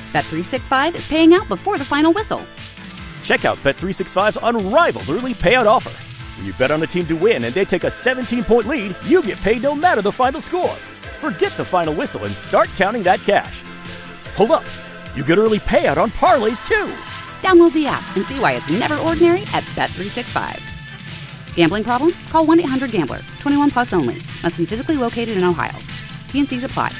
Bet365 is paying out before the final whistle. Check out Bet365's unrivaled early payout offer. When you bet on a team to win and they take a 17-point lead, you get paid no matter the final score. Forget the final whistle and start counting that cash. Hold up. You get early payout on parlays, too. Download the app and see why it's never ordinary at Bet365. Gambling problem? Call 1-800-GAMBLER. 21 plus only. Must be physically located in Ohio. T&Cs apply.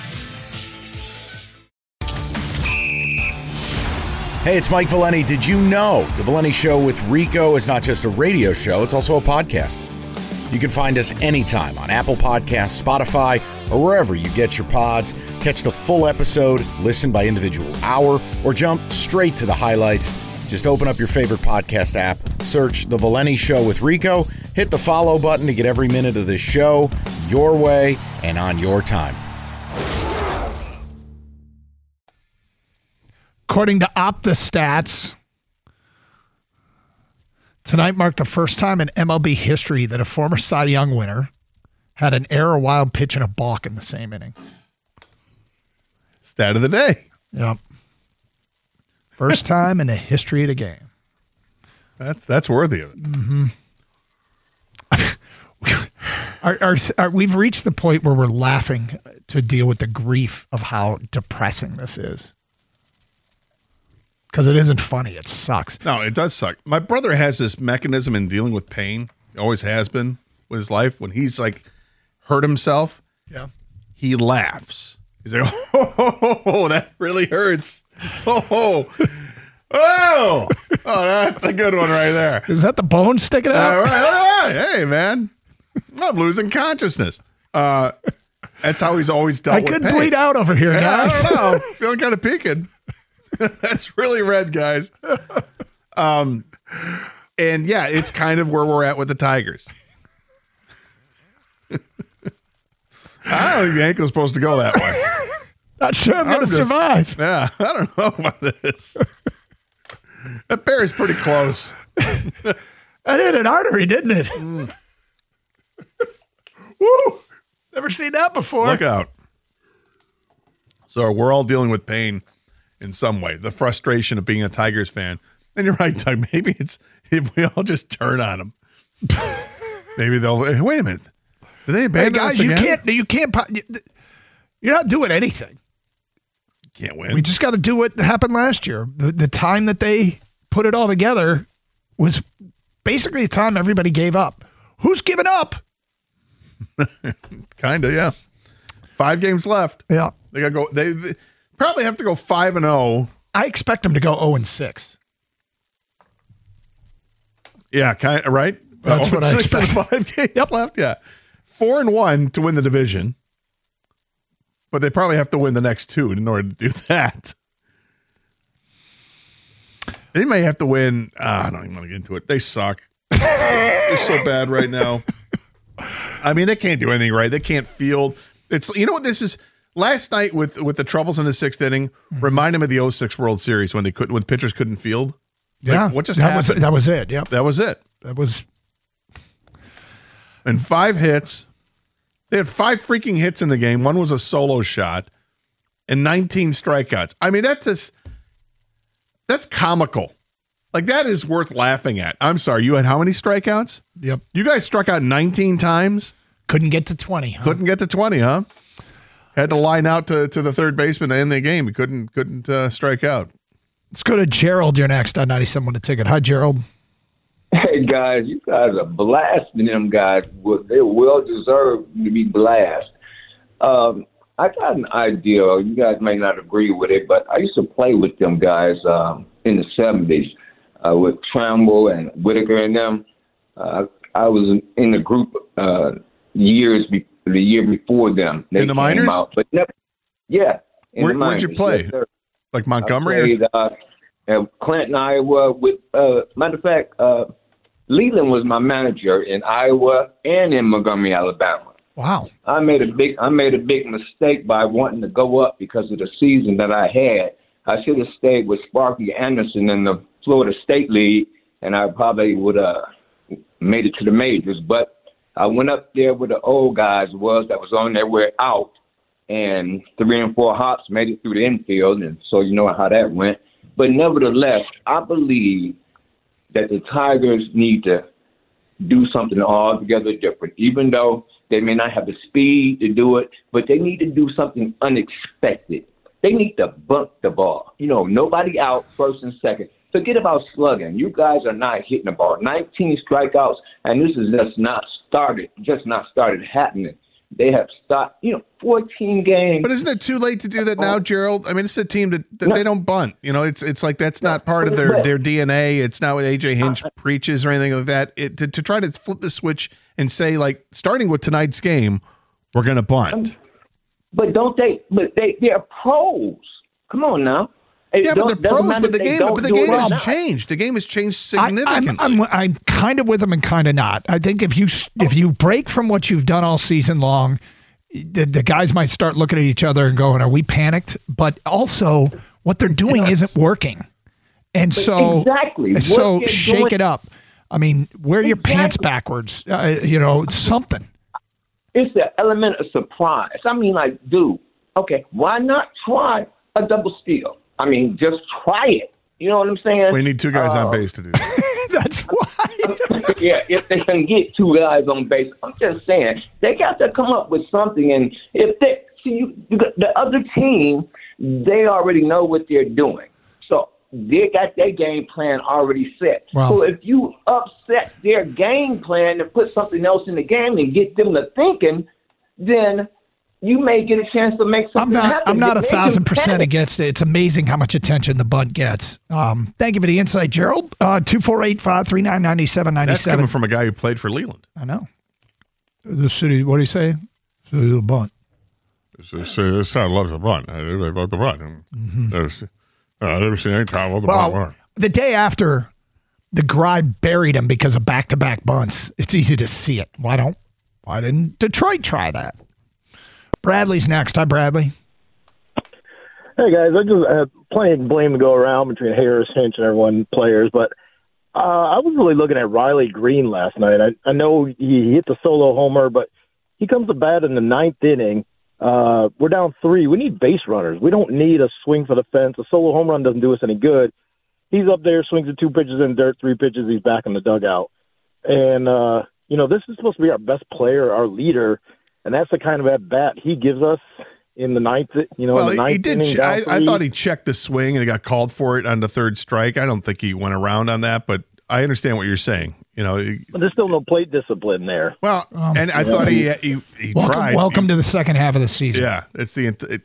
Hey, it's Mike Valeni. Did you know The Valeni Show with Rico is not just a radio show, it's also a podcast. You can find us anytime on Apple Podcasts, Spotify, or wherever you get your pods. Catch the full episode, listen by individual hour, or jump straight to the highlights. Just open up your favorite podcast app, search The Valeni Show with Rico, hit the follow button to get every minute of this show your way and on your time. According to OptaStats, tonight marked the first time in MLB history that a former Cy Young winner had an error, wild pitch, and a balk in the same inning. Stat of the day. Yep. First time in the history of the game. That's worthy of it. Mm-hmm. We've reached the point where we're laughing to deal with the grief of how depressing this is. Because it isn't funny. It sucks. No, it does suck. My brother has this mechanism in dealing with pain. He always has been with his life. When he's like hurt himself, he laughs. He's like, oh, that really hurts. Oh, that's a good one right there. Is that the bone sticking out? All right. Hey, man, I'm losing consciousness. That's how he's always dealt with pain. I could bleed out over here, guys. I don't know. Feeling kind of peaked. That's really red, guys. And yeah, it's kind of where we're at with the Tigers. I don't think the ankle's supposed to go that way. Not sure I'm going to survive. Yeah, I don't know about this. That bear is pretty close. That hit an artery, didn't it? Woo! Never seen that before. Look out. So we're all dealing with pain in some way. The frustration of being a Tigers fan. And you're right, Doug. Maybe it's if we all just turn on them. Maybe they'll. Hey, wait a minute. Do they abandon us again? You can't. You're not doing anything. Can't win. We just got to do what happened last year. The time that they put it all together was basically the time everybody gave up. Who's giving up? Kind of, yeah. 5 games left. Yeah, they got to go. They probably have to go 5-0. I expect them to go 0-6. Yeah, kind of right. That's what I 6 and 5 games left. Yeah, 4-1 to win the division, but they probably have to win the next 2 in order to do that. They may have to win. I don't even want to get into it. They suck. They're so bad right now. I mean, they can't do anything right. They can't field. It's what this is. Last night with the troubles in the 6th inning, remind him of the 06 World Series when pitchers couldn't field. Yeah, what just happened? That was it. Yep, that was it. And 5 hits. They had 5 freaking hits in the game. One was a solo shot, and 19 strikeouts. I mean, that's comical. Like, that is worth laughing at. I'm sorry. You had how many strikeouts? Yep. You guys struck out 19 times. Couldn't get to 20. Huh? Couldn't get to 20, huh? Had to line out to the third baseman to end the game. He couldn't strike out. Let's go to Gerald. You're next on 97 to Ticket. Hi, Gerald. Hey, guys. You guys are blasting them guys. They're well-deserved to be blasted. I got an idea. You guys may not agree with it, but I used to play with them guys in the 70s with Tramble and Whitaker and them. I was in the group the year before them. They in the minors? Out, but never, yeah. Where'd you play? Yes, like Montgomery? I played, Clinton, Iowa. With matter of fact, Leland was my manager in Iowa and in Montgomery, Alabama. Wow. I made a big mistake by wanting to go up because of the season that I had. I should have stayed with Sparky Anderson in the Florida State League, and I probably would have made it to the majors. But I went up there where the old guys that was on their way out, and 3 and 4 hops made it through the infield, and so you know how that went. But nevertheless, I believe that the Tigers need to do something altogether different, even though they may not have the speed to do it, but they need to do something unexpected. They need to bunt the ball. You know, nobody out, first and second. Forget about slugging. You guys are not hitting the ball. 19 strikeouts, and this is just not started happening. They have stopped, 14 games. But isn't it too late to do that now, Gerald? I mean, it's a team that they don't bunt. You know, it's like that's not part of their DNA. It's not what A.J. Hinch preaches or anything like that. To try to flip the switch and say, like, starting with tonight's game, we're going to bunt. But don't they? But they're pros. Come on now. Yeah, but they're pros. But the game has changed. The game has changed significantly. I'm kind of with them and kind of not. I think if you break from what you've done all season long, the guys might start looking at each other and going, "Are we panicked?" But also, what they're doing isn't working, and so exactly. So shake it up. I mean, wear your pants backwards. Something. It's the element of surprise. I mean, like, dude, okay, why not try a double steal? I mean, just try it. You know what I'm saying? We need 2 guys on base to do that. That's why. Yeah, if they can get 2 guys on base, I'm just saying they got to come up with something. And if they see the other team, they already know what they're doing, so they got their game plan already set. Wow. So if you upset their game plan and put something else in the game and get them to thinking, then you may get a chance to make something happen. I'm not 1,000% against it. It's amazing how much attention the bunt gets. Thank you for the insight, Gerald. 248-539-9797. That's coming from a guy who played for Leland. I know. The city, what do you say? City of the bunt. This town loves the bunt. They love the bunt. I've never seen any town love the bunt. The day after the Gribe buried him because of back-to-back bunts, it's easy to see it. Why didn't Detroit try that? Bradley's next. Hi, Bradley. Hey, guys. I just had plenty of blame to go around between Harris, Hinch, and everyone, players, but I was really looking at Riley Green last night. I know he hit the solo homer, but he comes to bat in the 9th inning. We're down 3. We need base runners. We don't need a swing for the fence. A solo home run doesn't do us any good. He's up there, swings at 2 pitches in dirt, 3 pitches, he's back in the dugout. And, this is supposed to be our best player, our leader, and that's the kind of at-bat he gives us in the 9th, in the 9th he did. inning. I thought he checked the swing and he got called for it on the 3rd strike. I don't think he went around on that, but I understand what you're saying. But there's still no plate discipline there. Well, and I thought he tried. Welcome to the second half of the season. Yeah, it's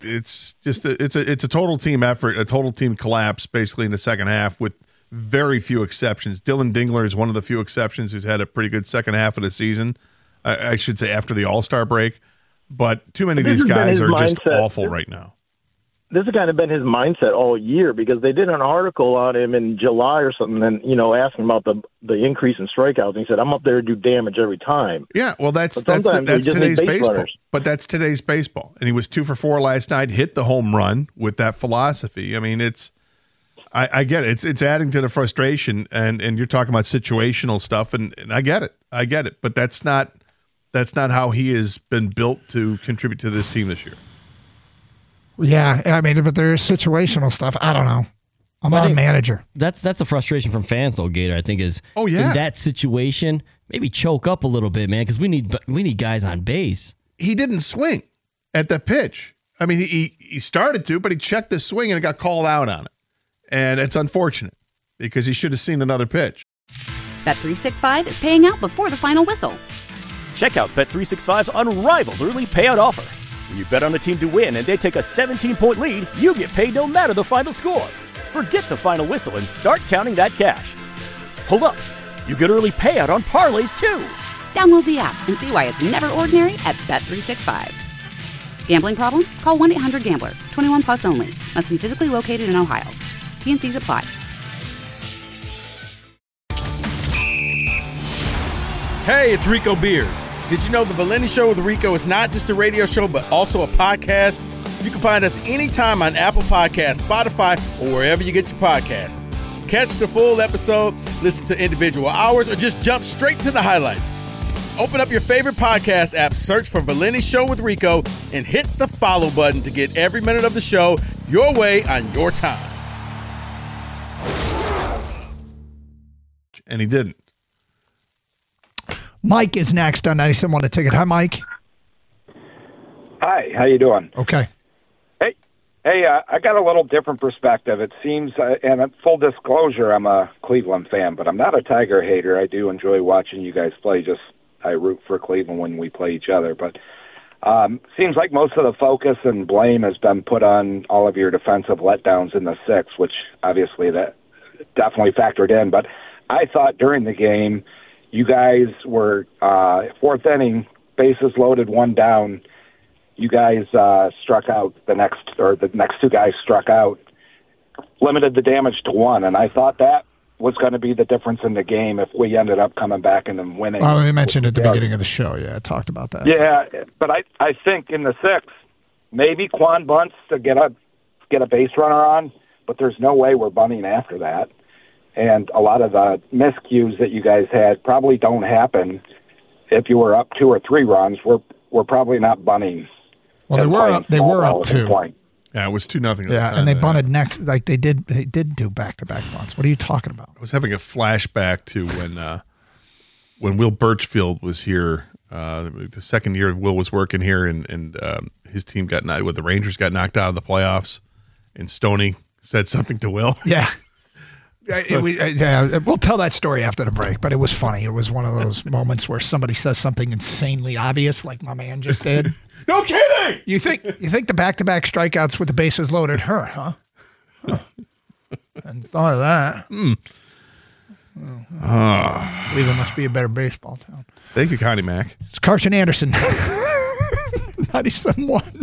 a total team effort, a total team collapse, basically in the second half with very few exceptions. Dylan Dingler is one of the few exceptions who's had a pretty good second half of the season. I should say after the All-Star break, but too many of these guys are just awful right now. This has kind of been his mindset all year because they did an article on him in July or something and, asking about the increase in strikeouts. And he said, I'm up there to do damage every time. Yeah, well, that's today's baseball. But that's today's baseball. And he was 2 for 4 last night, hit the home run with that philosophy. I mean, I get it. It's adding to the frustration, and you're talking about situational stuff, and I get it. But that's not how he has been built to contribute to this team this year. Yeah, I mean, but there's situational stuff. I don't know. I'm not a manager. That's the frustration from fans, though, Gator, I think, is in that situation, maybe choke up a little bit, man, because we need guys on base. He didn't swing at the pitch. I mean, he started to, but he checked the swing and it got called out on it. And it's unfortunate because he should have seen another pitch. Bet365 is paying out before the final whistle. Check out Bet365's unrivaled early payout offer. When you bet on a team to win and they take a 17-point lead, you get paid no matter the final score. Forget the final whistle and start counting that cash. Hold up. You get early payout on parlays, too. Download the app and see why it's never ordinary at Bet365. Gambling problem? Call 1-800-GAMBLER. 21 plus only. Must be physically located in Ohio. T&Cs apply. Hey, it's Rico Beard. Did you know the Valenti Show with Rico is not just a radio show, but also a podcast? You can find us anytime on Apple Podcasts, Spotify, or wherever you get your podcasts. Catch the full episode, listen to individual hours, or just jump straight to the highlights. Open up your favorite podcast app, search for Valenti Show with Rico, and hit the follow button to get every minute of the show your way on your time. And he didn't. Mike is next on 97.1 The Ticket. Hi, Mike. Hi, how you doing? Okay. Hey, I got a little different perspective. It seems, and full disclosure, I'm a Cleveland fan, but I'm not a Tiger hater. I do enjoy watching you guys play. Just I root for Cleveland when we play each other. But seems like most of the focus and blame has been put on all of your defensive letdowns in the sixth, which obviously that definitely factored in. But I thought during the game, you guys were fourth inning, bases loaded, one down. You guys struck out the next two guys struck out, limited the damage to one, and I thought that was going to be the difference in the game if we ended up coming back and then winning. Well, we mentioned at the beginning of the show. Yeah, I talked about that. Yeah, but I think in the sixth, maybe Quan bunts to get a base runner on, but there's no way we're bunting after that. And a lot of the miscues that you guys had probably don't happen if you were up 2 or 3 runs. We're probably not bunting. Well, they were up 2. Yeah, it was 2-0. Yeah, and they bunted next. Like they did do back-to-back bunts. What are you talking about? I was having a flashback to when Will Birchfield was here. The second year Will was working here, and his team the Rangers got knocked out of the playoffs, and Stoney said something to Will. Yeah. We'll tell that story after the break, but it was funny. It was one of those moments where somebody says something insanely obvious, like my man just did. No kidding! You think the back-to-back strikeouts with the bases loaded hurt, huh? And thought of that. Cleveland must be a better baseball town. Thank you, Connie Mac. It's Carson Anderson. 97.1.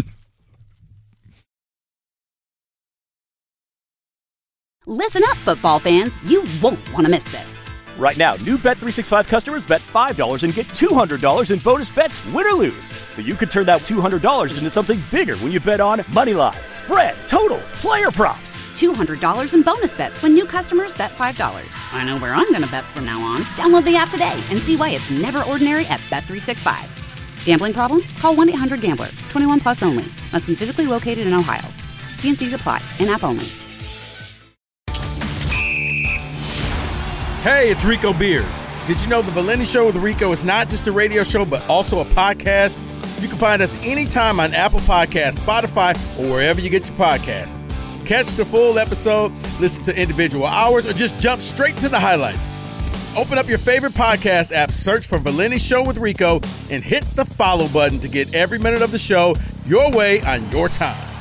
Listen up, football fans. You won't want to miss this. Right now, new Bet365 customers bet $5 and get $200 in bonus bets, win or lose. So you could turn that $200 into something bigger when you bet on moneyline, spread, totals, player props. $200 in bonus bets when new customers bet $5. I know where I'm going to bet from now on. Download the app today and see why it's never ordinary at Bet365. Gambling problem? Call 1-800-GAMBLER. 21 plus only. Must be physically located in Ohio. T&Cs apply. In-app only. Hey, it's Rico Beard. Did you know the Valenti Show with Rico is not just a radio show, but also a podcast? You can find us anytime on Apple Podcasts, Spotify, or wherever you get your podcasts. Catch the full episode, listen to individual hours, or just jump straight to the highlights. Open up your favorite podcast app, search for Valenti Show with Rico, and hit the follow button to get every minute of the show your way on your time.